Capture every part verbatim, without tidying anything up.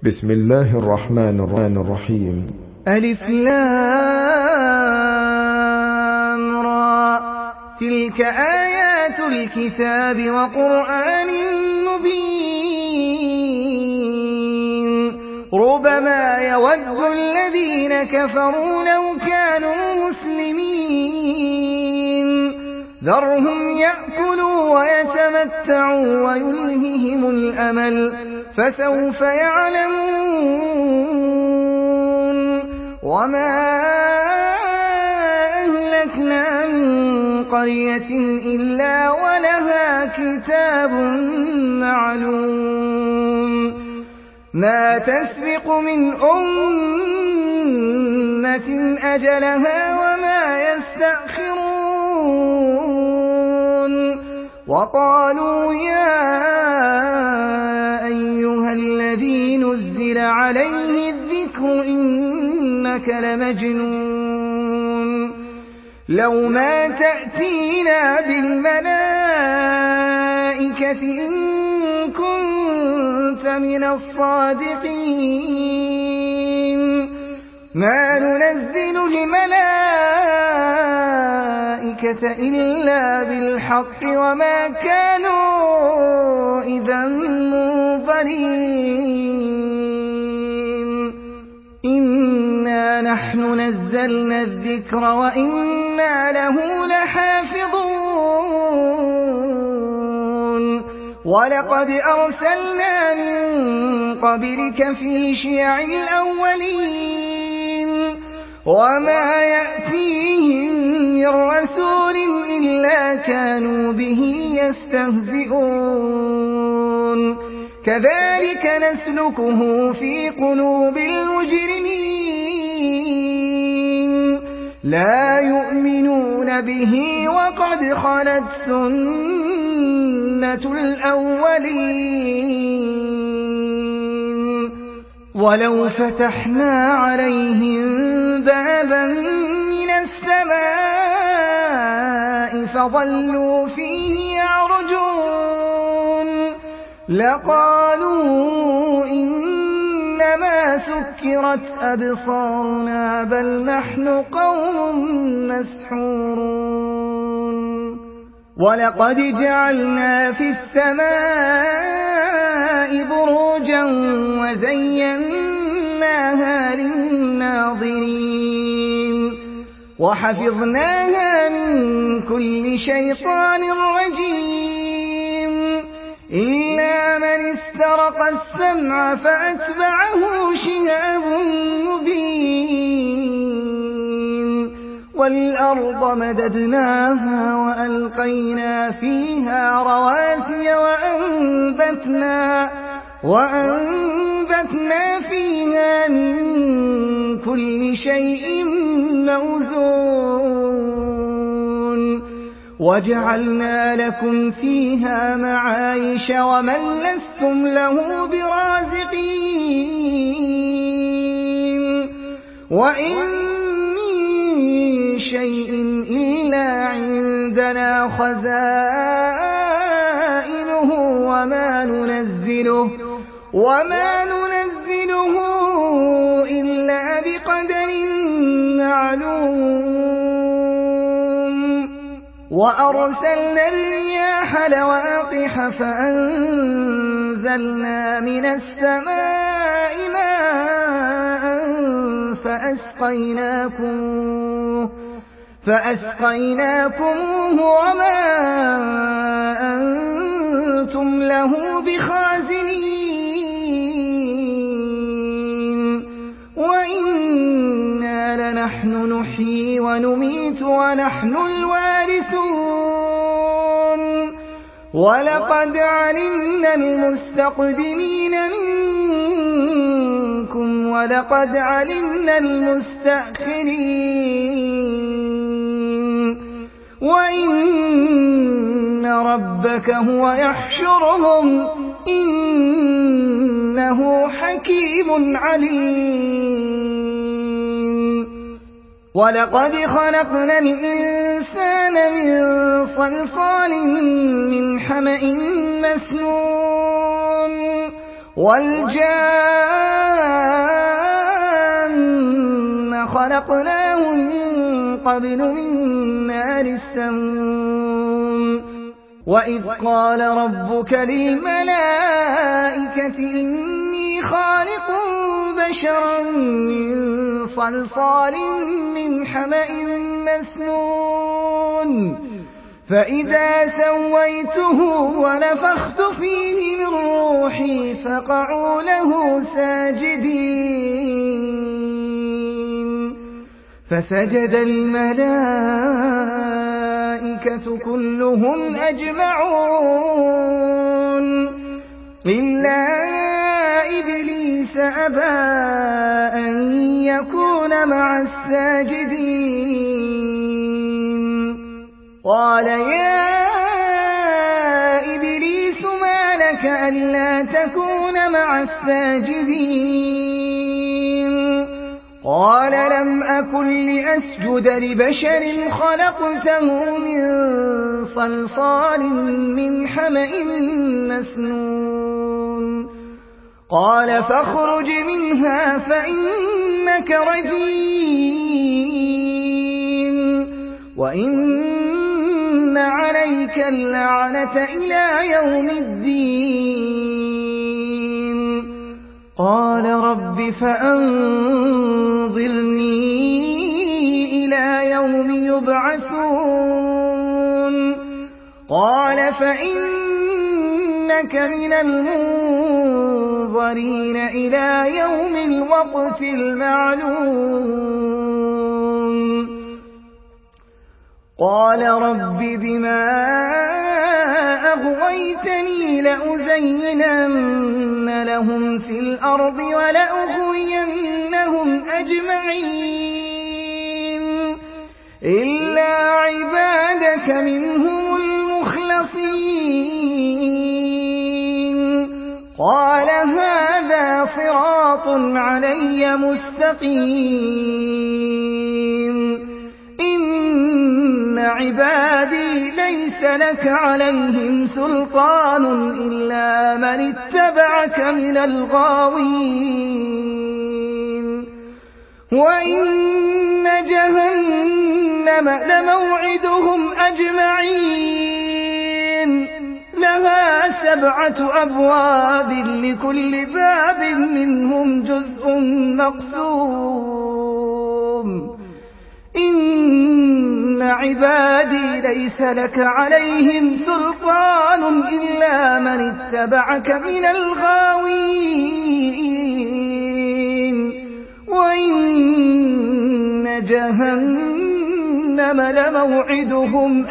بسم الله الرحمن الرحيم. ألف لام را، تلك آيات الكتاب وقرآن مبين. ربما يود الذين كفروا لو كانوا مسلمين، ذرهم يأكلوا ويتمتعوا ويلههم الأمل، فسوف يعلمون. وما أهلكنا من قرية إلا ولها كتاب معلوم، ما تسبق من أمة أجلها وما يستأخرون. وقالوا يا أيها الذي نزل عليه الذكر إنك لمجنون، لو ما تأتينا بالملائكة إن كنت من الصادقين. ما ننزل الملائكة إلا بالحق وما كانوا إذا منظرين. إنا نحن نزلنا الذكر وإنا له لحافظون. ولقد أرسلنا من قبلك في شيع الأولين، وما يأتيهم من رسول إلا كانوا به يستهزئون. كذلك نسلكه في قلوب المجرمين، لا يؤمنون به وقد خلت سنة الأولين. ولو فتحنا عليهم بابا من السماء فظلوا فيه يعرجون لقالوا إنما سكرت أبصارنا بل نحن قوم مسحورون. ولقد جعلنا في السماء بروجا وزيناها للناظرين، وحفظناها من كل شيطان رجيم، إلا من استرق السمع فأتبعه شهاب مبين. والأرض مددناها وألقينا فيها رواسي وأنبتنا, وأنبتنا فيها من كل شيء موزون. وجعلنا لكم فيها معايش ومن لستم له برازقين. وإن شيء إلا عندنا خزائنه وما ننزله وما ننزله إلا بقدر معلوم. وأرسلنا الرياح لواقح فأنزلنا من السماء ماء فأسقيناكم فأسقيناكموه وما أنتم له بخازنين. وإنا لنحن نحيي ونميت ونحن الوارثون. ولقد علمنا المستقدمين منكم ولقد علمنا المستأخرين. وإن ربك هو يحشرهم إنه حكيم عليم. ولقد خلقنا الإنسان من صلصال من حمأ مسنون والجان خلقناه من قبل من نار السموم وإذ قال ربك للملائكة إني خالق بشرا من صلصال من حمأ مسنون فإذا سويته ونفخت فيه من روحي فقعوا له ساجدين فسجد الملائكة كلهم أجمعون إلا إبليس أبى أن يكون مع الساجدين قال يا إبليس ما لك ألا تكون مع الساجدين قال لم أكن لأسجد لبشر خلقته من صلصال من حمأ مسنون قال فاخرج منها فإنك رجيم وإن عليك اللعنة إلى يوم الدين قال رب فأنظرني إلى يوم يبعثون قال فإنك من المنظرين إلى يوم الوقت المعلوم قال رب بما أغويتني لأزينن لهم في الأرض ولأغوينهم أجمعين إلا عبادك منهم المخلصين قال هذا صراط علي مستقيم إن عبادي ليس لك عليهم سلطان إلا من اتبعك من الغاوين وإن جهنم لموعدهم أجمعين لها سبعة أبواب لكل باب منهم جزء مقسوم إن عبادي ليس لك عليهم سلطان إلا من اتبعك من الغاوين وإن جهنم لموعدهم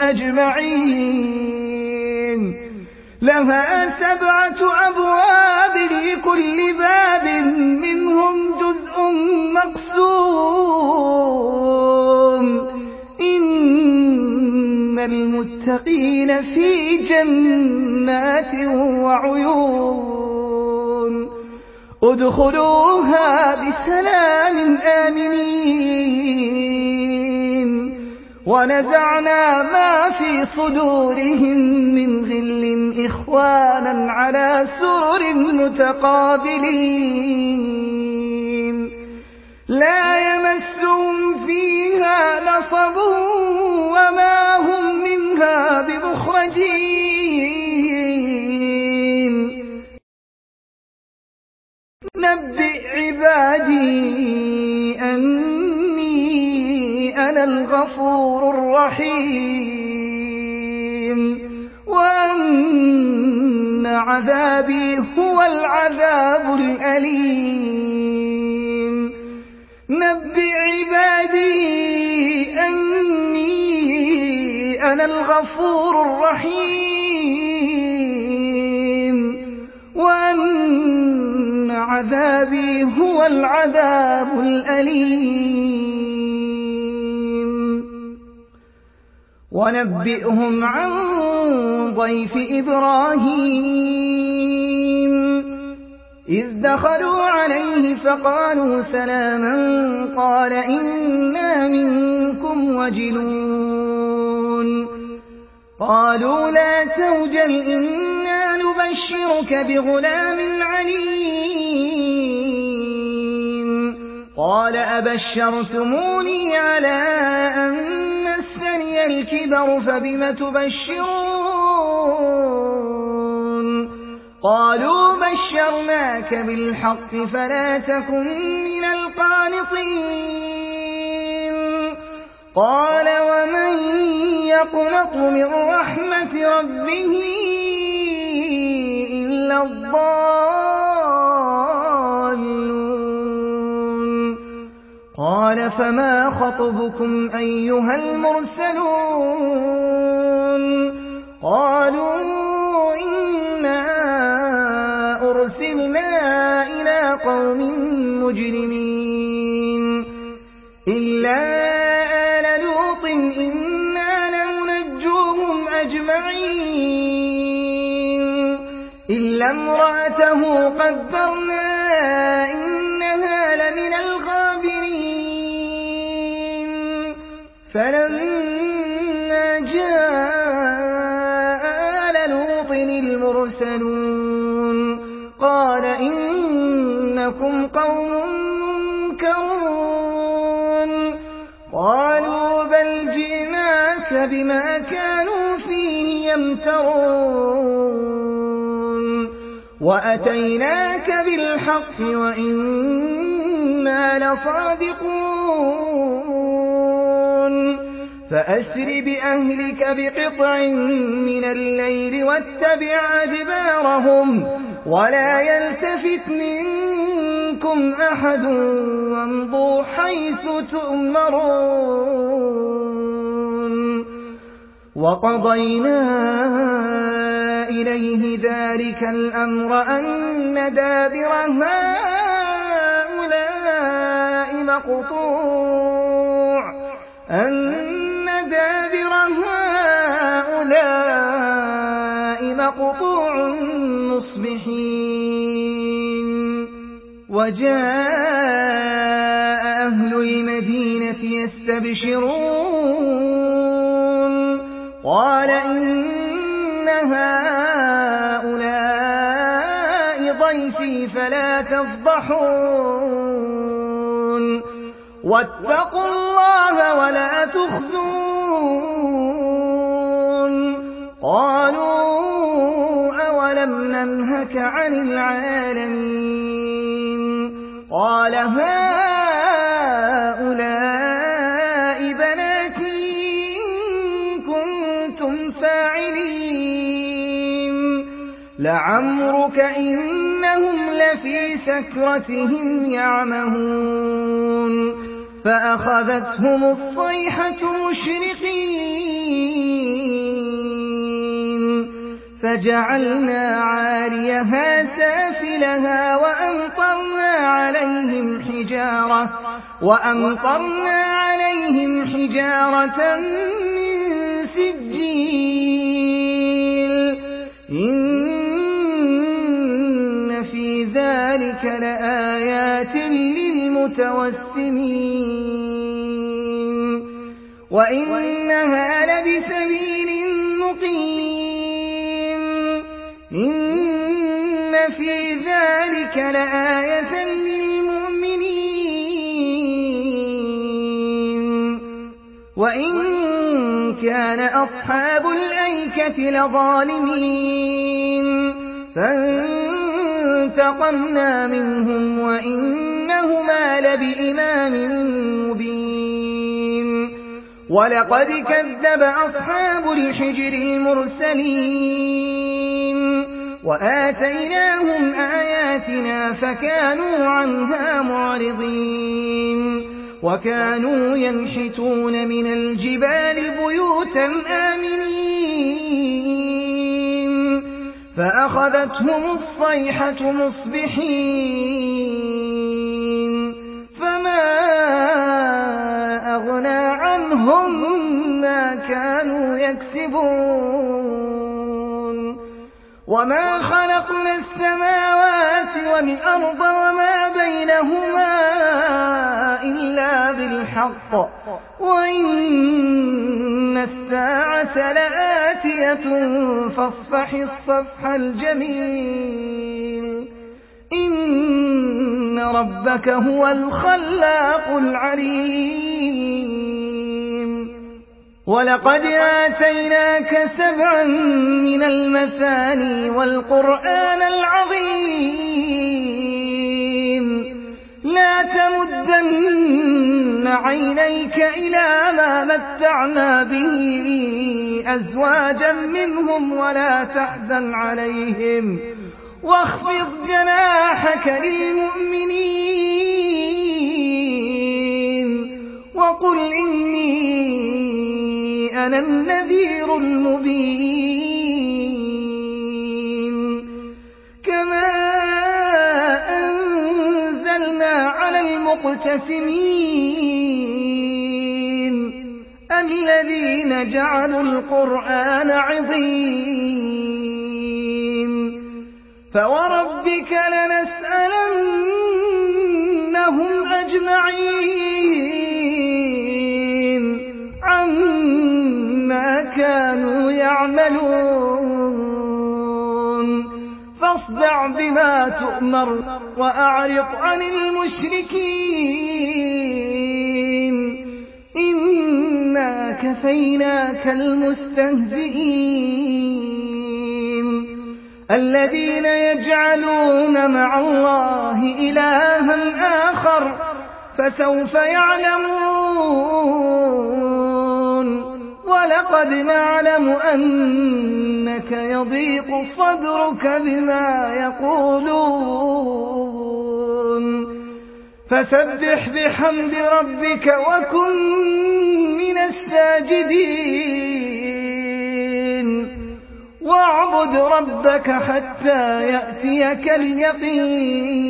أجمعين لها سبعة أبواب لكل باب منهم جزء مقسوم إن المتقين في جنات وعيون ادخلوها بسلام آمنين ونزعنا ما في صدورهم من غل إخوانا على سرر متقابلين لا يمسهم فيها نصب وما هم منها بمخرجين نبئ عبادي أني أنا الغفور الرحيم وأن عذابي هو العذاب الأليم نبئ عبادي أني أنا الغفور الرحيم وأن عذابي هو العذاب الأليم ونبئهم عن ضيف إبراهيم إذ دخلوا عليه فقالوا سلاما قال إنا منكم وجلون قالوا لا توجل إنا نبشرك نبشرك بغلام عليم قال أبشرتموني على أن مسني الكبر فبم تبشرون قالوا بشرناك بالحق فلا تكن من القانطين قال ومن يقنط من رحمة ربه إلا الضالون قال فما خطبكم أيها المرسلون قالوا إنا أرسلنا إلى قوم مجرمين إلا آل لوط إنا لننجوهم أجمعين إلا امرأته قدرنا إنها لمن الغابرين فلما جاء آل لوط المرسلون قال إنكم قوم منكرون قالوا بل جئناك بما كانوا فيه يمترون وأتيناك بالحق وإنا لصادقون فأسر بأهلك بقطع من الليل واتبع أدبارهم ولا يلتفت منكم أحد وامضوا حيث تؤمرون وقضينا إليه ذلك الأمر أن دابر هؤلاء مقطوع أن دابر هؤلاء مقطوع مصبحين وجاء أهل المدينة يستبشرون قال إن هؤلاء ضيفي فلا تفضحون واتقوا الله ولا تخزون قالوا أولم ننهك عن العالمين قال هؤلاء بناتي إن كنتم فاعلين لعمرك إنهم لفي سكرتهم يعمهون فأخذتهم الصيحة مشرقين فجعلنا عاليها سافلها وأمطرنا عليهم حجارة وأمطرنا عليهم حجارة من سجيل إن في ذلك لآيات للمتوسمين وإنها لبسبيل مقيم إن في ذلك لآية للمؤمنين وإن كان أصحاب الأيكة لظالمين فانتقمنا منهم وإنهما لبإمام مبين ولقد كذب أصحاب الحجر المرسلين وآتيناهم آياتنا فكانوا عنها معرضين وكانوا ينحتون من الجبال بيوتا آمنين فأخذتهم الصيحة مصبحين فما أغنى عنهم ما كانوا يكسبون وما خلقنا السماوات والأرض وما بينهما إلا بالحق وإن إن الساعة لآتية فاصفح الصفح الجميل إن ربك هو الخلاق العليم ولقد آتيناك سبعا من المثاني والقرآن العظيم لا تمدن عينيك إلى ما متعنا به أزواجا منهم ولا تحزن عليهم واخفض جناحك للمؤمنين وقل إني أنا النذير المبين كما أنزلنا على المقتسمين الذين جعلوا القرآن عظيم فوربك لنسألنهم أجمعين عما كانوا يعملون فاصدع بما تؤمر وأعرض عن المشركين إنا كفيناك المستهزئين الذين يجعلون مع الله إلها آخر فسوف يعلمون ولقد نعلم أنك يضيق صدرك بما يقولون فسبح بحمد ربك وكن من الساجدين واعبد ربك حتى يأتيك اليقين